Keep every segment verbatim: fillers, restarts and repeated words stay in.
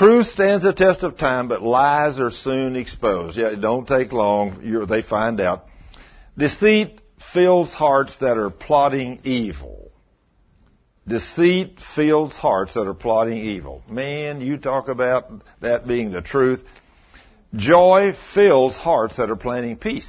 Truth stands the test of time, but lies are soon exposed. Yeah, it don't take long. You're, they find out. Deceit fills hearts that are plotting evil. Deceit fills hearts that are plotting evil. Man, you talk about that being the truth. Joy fills hearts that are planning peace.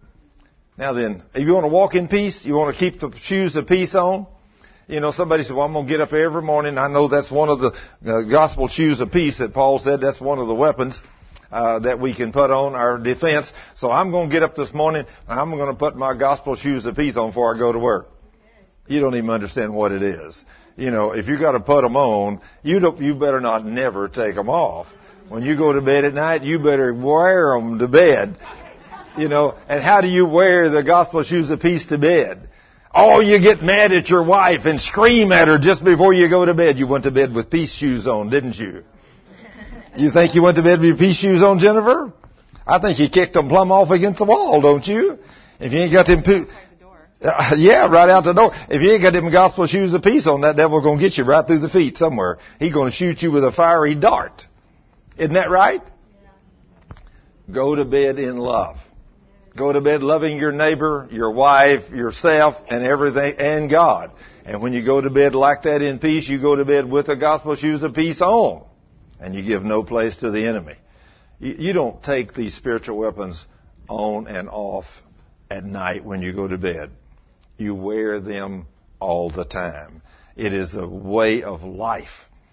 Now then, if you want to walk in peace, you want to keep the shoes of peace on. You know, somebody said, well, I'm going to get up every morning. I know that's one of the uh, gospel shoes of peace that Paul said. That's one of the weapons uh, that we can put on our defense. So I'm going to get up this morning, and I'm going to put my gospel shoes of peace on before I go to work. You don't even understand what it is. You know, if you got to put them on, you don't, you better not never take them off. When you go to bed at night, you better wear them to bed. You know, and how do you wear the gospel shoes of peace to bed? Oh, you get mad at your wife and scream at her just before you go to bed. You went to bed with peace shoes on, didn't you? You think you went to bed with your peace shoes on, Jennifer? I think you kicked them plumb off against the wall, don't you? If you ain't got them, pe- uh, yeah, right out the door. If you ain't got them gospel shoes of peace on, that devil's going to get you right through the feet somewhere. He's going to shoot you with a fiery dart. Isn't that right? Yeah. Go to bed in love. Go to bed loving your neighbor, your wife, yourself, and everything, and God. And when you go to bed like that in peace, you go to bed with the gospel shoes of peace on. And you give no place to the enemy. You, you don't take these spiritual weapons on and off at night when you go to bed. You wear them all the time. It is a way of life.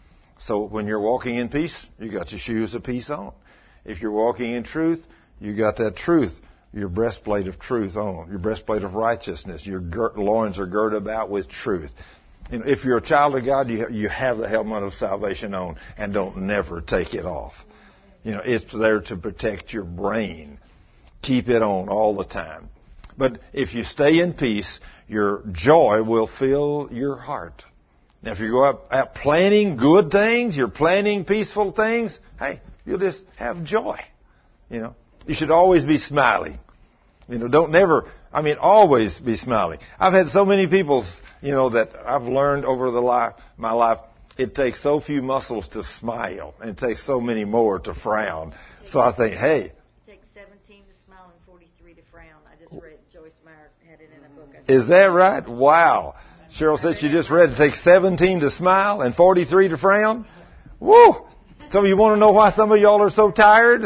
So when you're walking in peace, you got your shoes of peace on. If you're walking in truth, you got that truth. Your breastplate of truth on, your breastplate of righteousness, your gir- loins are girded about with truth. You know, if you're a child of God, you, you have the helmet of salvation on, and don't never take it off. You know, it's there to protect your brain. Keep it on all the time. But if you stay in peace, your joy will fill your heart. Now, if you go up, out planning good things, you're planning peaceful things, hey, you'll just have joy, you know. You should always be smiling. You know, don't never, I mean, always be smiling. I've had so many people, you know, that I've learned over the life, my life, it takes so few muscles to smile, and it takes so many more to frown. So I think, hey. It takes seventeen to smile and forty-three to frown. I just read, Joyce Meyer had it in a book. Is that right? Wow. Cheryl said she just read it takes seventeen to smile and forty-three to frown. Woo! So you want to know why some of y'all are so tired?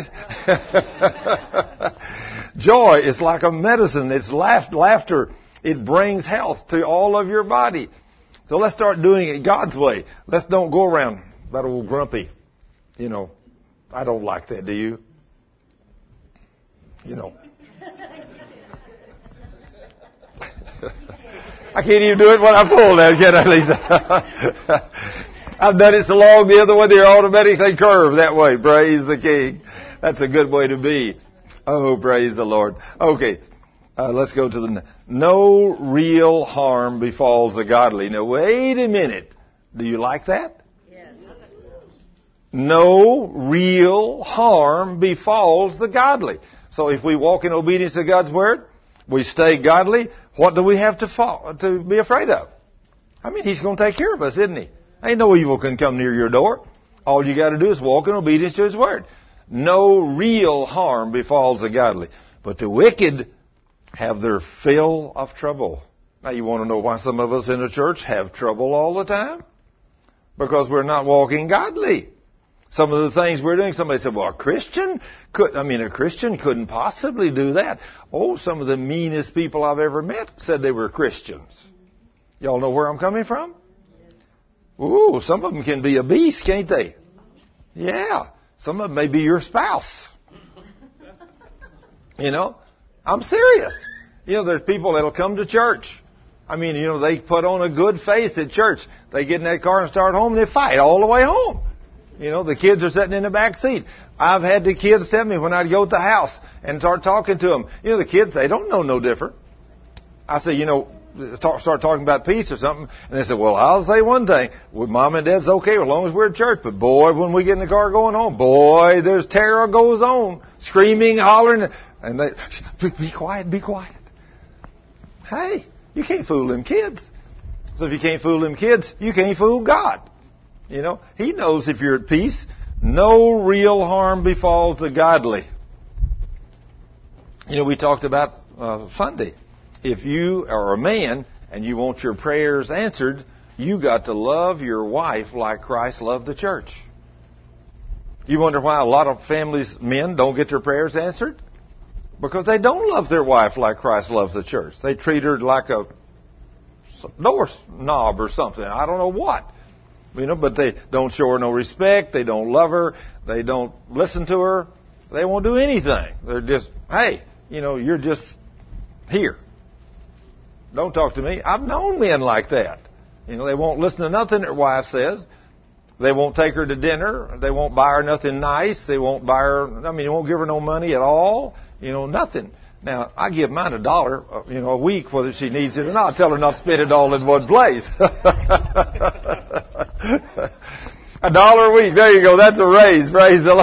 Joy is like a medicine. It's laugh, laughter. It brings health to all of your body. So let's start doing it God's way. Let's don't go around that old grumpy. You know, I don't like that, do you? You know. I can't even do it when I pull now, can I, Lisa? I've done it so long the other way, they're automatically curved that way. Praise the King. That's a good way to be. Oh, praise the Lord. Okay, uh, let's go to the... No real harm befalls the godly. Now, wait a minute. Do you like that? Yes. No real harm befalls the godly. So if we walk in obedience to God's Word, we stay godly, what do we have to fall, to be afraid of? I mean, He's going to take care of us, isn't He? Ain't no evil can come near your door. All you got to do is walk in obedience to His Word. No real harm befalls the godly. But the wicked have their fill of trouble. Now you want to know why some of us in the church have trouble all the time? Because we're not walking godly. Some of the things we're doing, somebody said, well, a Christian could, I mean, a Christian couldn't possibly do that. Oh, some of the meanest people I've ever met said they were Christians. Y'all know where I'm coming from? Ooh, some of them can be a beast, can't they? Yeah. Some of them may be your spouse. You know, I'm serious. You know, there's people that'll come to church. I mean, you know, they put on a good face at church. They get in that car and start home and they fight all the way home. You know, the kids are sitting in the back seat. I've had the kids tell me when I'd go to the house and start talking to them. You know, the kids, they don't know no different. I say, you know, Talk, start talking about peace or something, and they said, well, I'll say one thing. With Mom and Dad's okay as long as we're at church, but boy, when we get in the car going home, boy, there's terror goes on, screaming, hollering, and they, be quiet, be quiet. Hey, you can't fool them kids. So if you can't fool them kids, you can't fool God. You know, He knows if you're at peace. no real harm befalls the godly. You know, we talked about uh, Sunday. If you are a man and you want your prayers answered, you got to love your wife like Christ loved the church. You wonder why a lot of families, men, don't get their prayers answered? Because they don't love their wife like Christ loves the church. They treat her like a door knob or something. I don't know what. You know, but they don't show her no respect. They don't love her. They don't listen to her. They won't do anything. They're just, hey, you know, you're just here. Don't talk to me. I've known men like that. You know, they won't listen to nothing their wife says. They won't take her to dinner. They won't buy her nothing nice. They won't buy her, I mean, they won't give her no money at all. You know, nothing. Now, I give mine a dollar, you know, a week, whether she needs it or not. I tell her not to spend it all in one place. A dollar a week. There you go. That's a raise. Praise the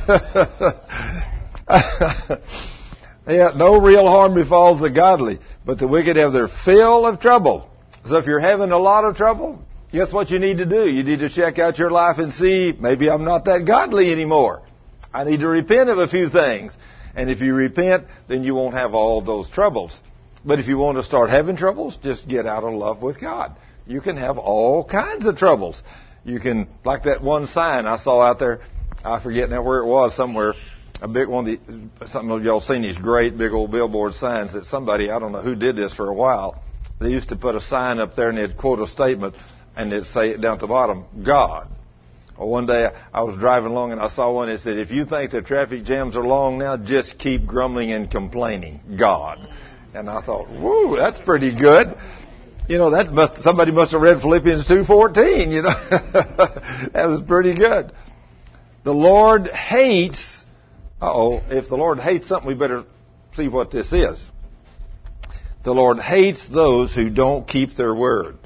Lord. Yeah, no real harm befalls the godly, but the wicked have their fill of trouble. So if you're having a lot of trouble, guess what you need to do? You need to check out your life and see, maybe I'm not that godly anymore. I need to repent of a few things. And if you repent, then you won't have all those troubles. But if you want to start having troubles, just get out of love with God. You can have all kinds of troubles. You can, like that one sign I saw out there, I forget now where it was, somewhere, a big one, of the, some of y'all seen these great big old billboard signs that somebody, I don't know who did this for a while, they used to put a sign up there and they'd quote a statement and they'd say it down at the bottom, God. Well, one day I was driving along and I saw one that said, if you think the traffic jams are long now, just keep grumbling and complaining, God. And I thought, whoo, that's pretty good. You know, that must somebody must have read Philippians two fourteen, you know. That was pretty good. The Lord hates, uh-oh, if the Lord hates something, we better see what this is. The Lord hates those who don't keep their word.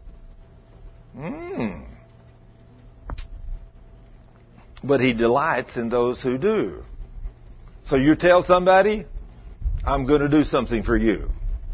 Hmm. But He delights in those who do. So you tell somebody, I'm going to do something for you.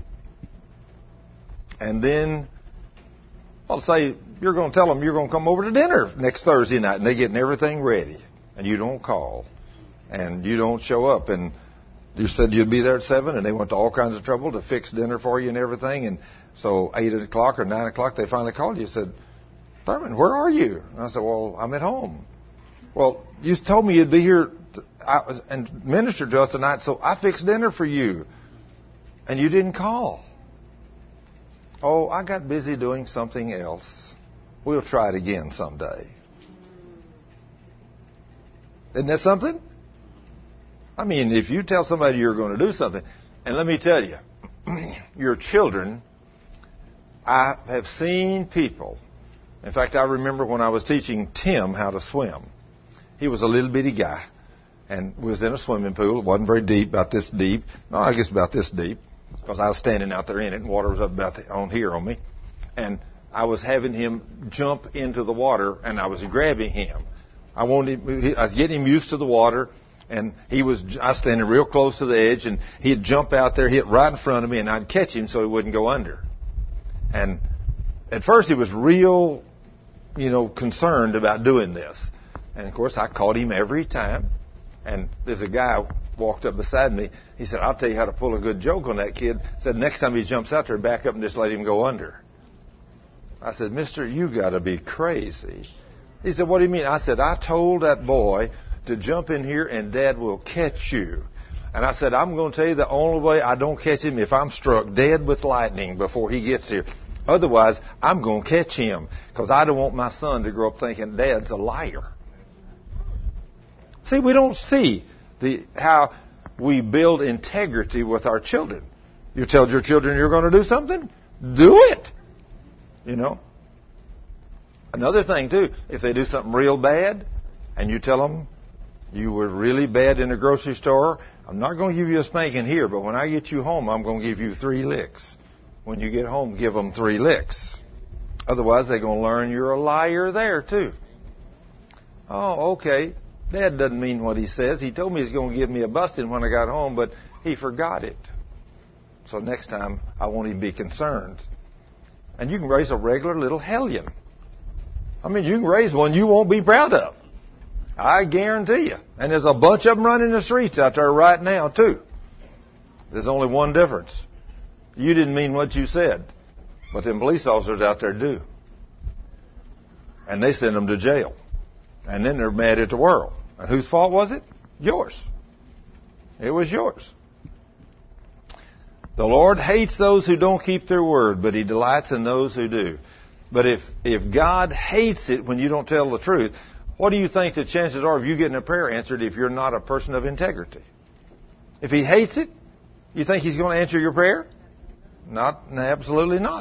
And then, I'll say, you're going to tell them you're going to come over to dinner next Thursday night, and they're getting everything ready. And you don't call. And you don't show up. And you said you'd be there at seven, and they went to all kinds of trouble to fix dinner for you and everything. And so eight o'clock or nine o'clock, they finally called you and said, Thurman, where are you? And I said, well, I'm at home. Well, you told me you'd be here and minister to us tonight, so I fixed dinner for you. And you didn't call. Oh, I got busy doing something else. We'll try it again someday. Isn't that something? I mean, if you tell somebody you're going to do something, and let me tell you, your children, I have seen people. In fact, I remember when I was teaching Tim how to swim. He was a little bitty guy and was in a swimming pool. It wasn't very deep, about this deep. No, I guess about this deep, because I was standing out there in it and water was up about the, on here on me. And I was having him jump into the water and I was grabbing him. I wanted, I was getting him used to the water, and he was, I was standing real close to the edge, and he'd jump out there, hit right in front of me, and I'd catch him so he wouldn't go under. And at first he was real, you know, concerned about doing this. And, of course, I caught him every time. And there's a guy walked up beside me. He said, I'll tell you how to pull a good joke on that kid. He said, next time he jumps out there, back up and just let him go under. I said, mister, you got to be crazy. He said, what do you mean? I said, I told that boy to jump in here and Dad will catch you. And I said, I'm going to tell you the only way I don't catch him if I'm struck dead with lightning before he gets here. Otherwise, I'm going to catch him, because I don't want my son to grow up thinking Dad's a liar. See, we don't see the how we build integrity with our children. You tell your children you're going to do something, do it. You know. Another thing, too, if they do something real bad and you tell them you were really bad in the grocery store, I'm not going to give you a spanking here, but when I get you home, I'm going to give you three licks. When you get home, give them three licks. Otherwise, they're going to learn you're a liar there, too. Oh, okay. Dad doesn't mean what he says. He told me he's going to give me a busting when I got home, but he forgot it. So next time, I won't even be concerned. And you can raise a regular little hellion. I mean, you can raise one you won't be proud of. I guarantee you. And there's a bunch of them running the streets out there right now, too. There's only one difference. You didn't mean what you said, but them police officers out there do. And they send them to jail. And then they're mad at the world. And whose fault was it? Yours. It was yours. The Lord hates those who don't keep their word, but He delights in those who do. But if, if God hates it when you don't tell the truth, what do you think the chances are of you getting a prayer answered if you're not a person of integrity? If He hates it, you think He's going to answer your prayer? Not, absolutely not.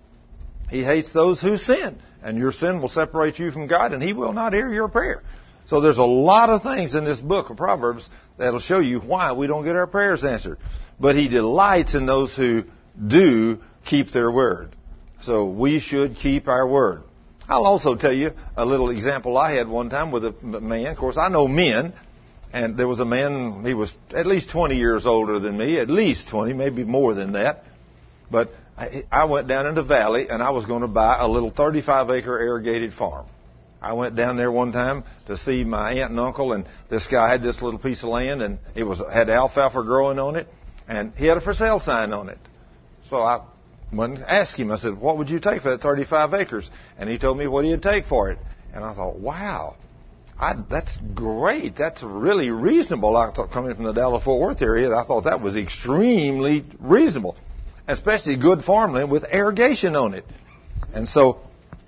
He hates those who sin, and your sin will separate you from God, and He will not hear your prayer. So there's a lot of things in this book of Proverbs that'll show you why we don't get our prayers answered. But He delights in those who do keep their word. So we should keep our word. I'll also tell you a little example I had one time with a man. Of course, I know men, and there was a man, he was at least twenty years older than me, at least twenty, maybe more than that. But I, I went down in the valley, and I was going to buy a little thirty-five acre irrigated farm. I went down there one time to see my aunt and uncle, and this guy had this little piece of land, and it was had alfalfa growing on it, and he had a for sale sign on it. So I went and asked him, I said, what would you take for that thirty-five acres? And he told me what he'd take for it. And I thought, wow, I, that's great. That's really reasonable. I thought, coming from the Dallas-Fort Worth area, I thought that was extremely reasonable, especially good farmland with irrigation on it. And so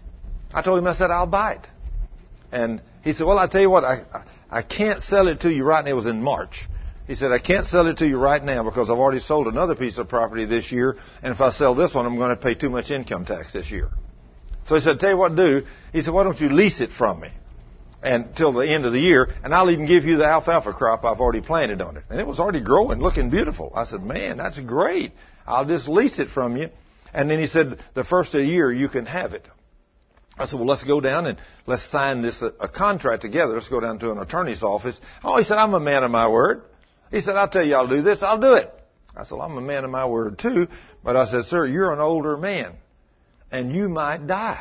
I told him, I said, I'll buy it. And he said, well, I tell you what, I, I I can't sell it to you right now. It was in March. He said, I can't sell it to you right now because I've already sold another piece of property this year, and if I sell this one, I'm going to pay too much income tax this year. So he said, tell you what to do. He said, why don't you lease it from me until the end of the year, and I'll even give you the alfalfa crop I've already planted on it. And it was already growing, looking beautiful. I said, man, that's great. I'll just lease it from you. And then he said, the first of the year, you can have it. I said, well, let's go down and let's sign this a, a contract together. Let's go down to an attorney's office. Oh, he said, I'm a man of my word. He said, I'll tell you I'll do this. I'll do it. I said, well, I'm a man of my word, too. But I said, sir, you're an older man, and you might die.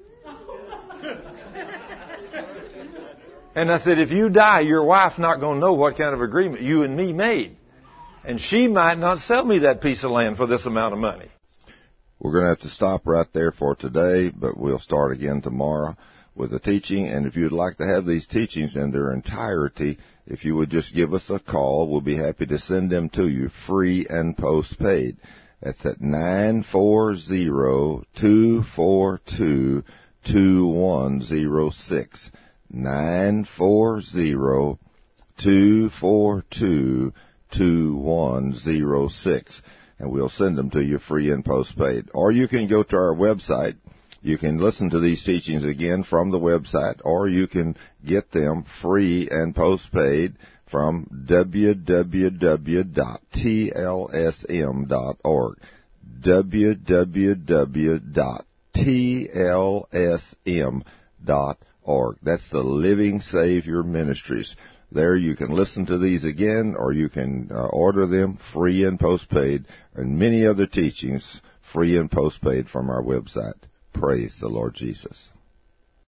And I said, if you die, your wife's not going to know what kind of agreement you and me made. And she might not sell me that piece of land for this amount of money. We're going to have to stop right there for today, but we'll start again tomorrow with the teaching. And if you'd like to have these teachings in their entirety, if you would just give us a call, we'll be happy to send them to you free and postpaid. That's at nine four zero, two four two, two one zero six. nine four zero, two four two, two one zero six. And we'll send them to you free and postpaid. Or you can go to our website. You can listen to these teachings again from the website, or you can get them free and postpaid from w w w dot t l s m dot org. w w w dot t l s m dot org. That's the Living Savior Ministries. There you can listen to these again, or you can uh, order them free and postpaid, and many other teachings free and postpaid from our website. Praise the Lord Jesus.